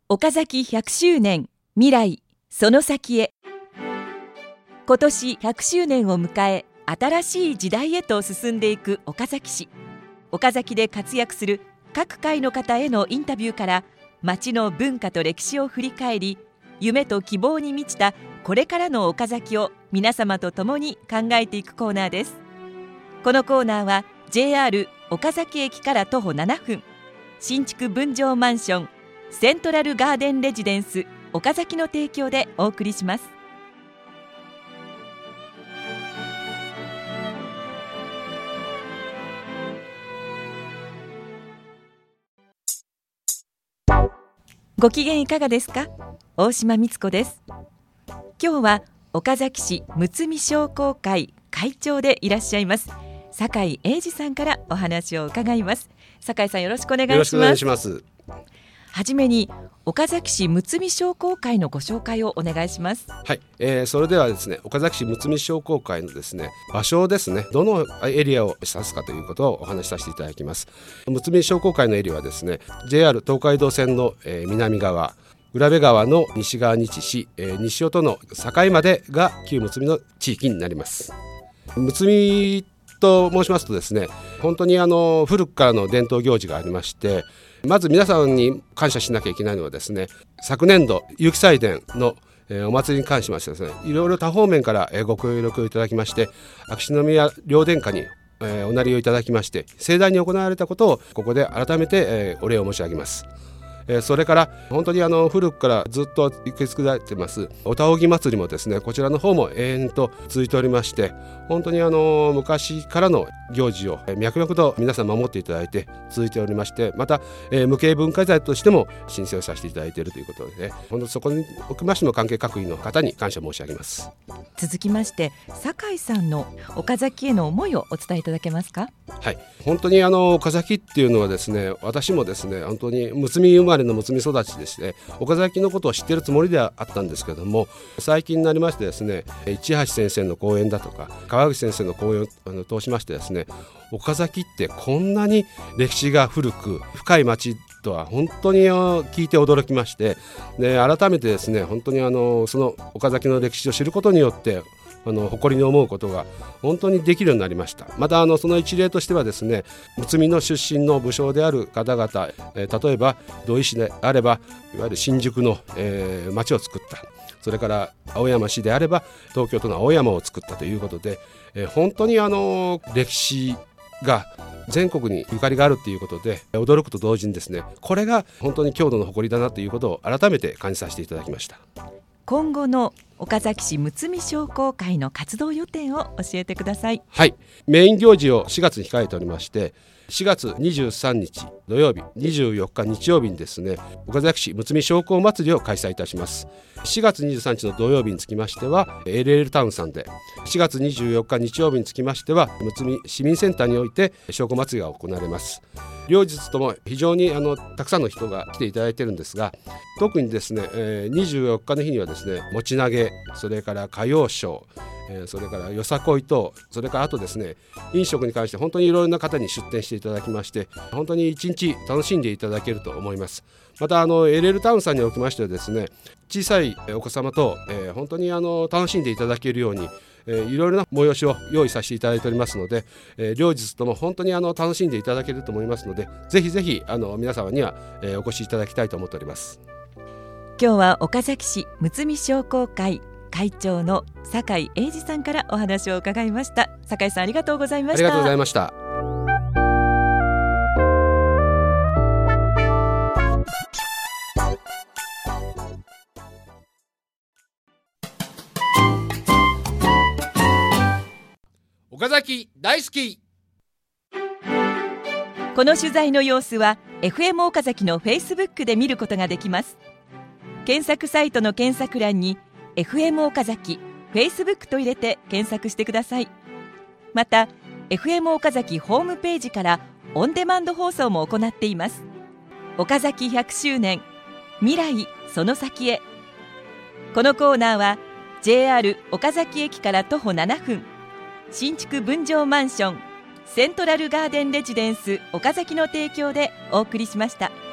岡崎100周年未来その先へ。今年100周年を迎え、新しい時代へと進んでいく岡崎市。岡崎で活躍する各界の方へのインタビューから、町の文化と歴史を振り返り、夢と希望に満ちたこれからの岡崎を皆様と共に考えていくコーナーです。このコーナーは JR 岡崎駅から徒歩7分、新築分譲マンションセントラルガーデンレジデンス岡崎の提供でお送りします。ご機嫌いかがですか？大島光子です。今日は岡崎市むつみ商工会会長でいらっしゃいます酒井英二さんからお話を伺います。酒井さん、よろしくお願いします。 よろしくお願いします。 はじめに岡崎市むつみ商工会のご紹介をお願いします。 はい、それではですね、岡崎市むつみ商工会のですね、場所をですね、どのエリアを指すかということをお話しさせていただきます。むつみ商工会のエリアはですね、 JR 東海道線の、南側、浦部川の西側に位置し、西尾との境までが旧むつみの地域になります。むつみと申しますとですね、本当に古くからの伝統行事がありまして、まず皆さんに感謝しなきゃいけないのはですね、昨年度有機祭典のお祭りに関しましてですね、いろいろ多方面からご協力をいただきまして、秋篠宮両殿下におなりをいただきまして盛大に行われたことをここで改めてお礼を申し上げます。それから本当に古くからずっと受け継がれてますおたおぎ祭りもですね、こちらの方も延々と続いておりまして、本当に昔からの行事を脈々と皆さん守っていただいて続いておりまして、また無形文化財としても申請をさせていただいているということで、本当そこにおきましても関係各位の方に感謝申し上げます。 続きまして酒井さんの岡崎への思いをお伝えいただけますか？ はい、本当に岡崎っていうのはですね、私もですね、本当にむつみ生まれのむつみ育ちでして、岡崎のことを知っているつもりではあったんですけども、最近になりましてですね、市橋先生の講演だとか川口先生の講演を通しましてですね、岡崎ってこんなに歴史が古く深い町とは本当に聞いて驚きまして、で改めてですね、本当にその岡崎の歴史を知ることによって誇りに思うことが本当にできるようになりました。またその一例としてはですね、むつみの出身の武将である方々、例えば土井市であればいわゆる新宿の、町を作った、それから青山市であれば東京都の青山を作ったということで、本当に歴史が全国にゆかりがあるということで驚くと同時にですね、これが本当に郷土の誇りだなということを改めて感じさせていただきました。 今後の岡崎市むつみ商工会の活動予定を教えてください。 はい、メイン行事を4月に控えておりまして、4月23日土曜日、24日日曜日にですね、岡崎市むつみ商工祭りを開催いたします。4月23日の土曜日につきましては LL タウンさんで、4月24日日曜日につきましてはむつみ市民センターにおいて商工祭りが行われます。両日とも非常にたくさんの人が来ていただいているんですが、特にですね、24日の日にはですね、持ち投げ、それから歌謡ショー、それからよさこいと、それからあとですね、飲食に関して本当にいろいろな方に出店していただきまして、本当に一日楽しんでいただけると思います。またLL タウンさんにおきましてはですね、小さいお子様と、本当に楽しんでいただけるようにいろいろな催しを用意させていただいておりますので、両日とも本当に楽しんでいただけると思いますので、ぜひぜひ皆様には、お越しいただきたいと思っております。 今日は岡崎市むつみ商工会会長の酒井英二さんからお話を伺いました。酒井さん、ありがとうございました。 ありがとうございました。岡崎大好き。 この取材の様子は FM 岡崎の Facebook で見ることができます。検索サイトの検索欄に FM 岡崎 Facebook と入れて検索してください。また FM 岡崎ホームページからオンデマンド放送も行っています。岡崎100周年未来その先へ。このコーナーは JR 岡崎駅から徒歩7分、新築分譲マンションセントラルガーデンレジデンス岡崎の提供でお送りしました。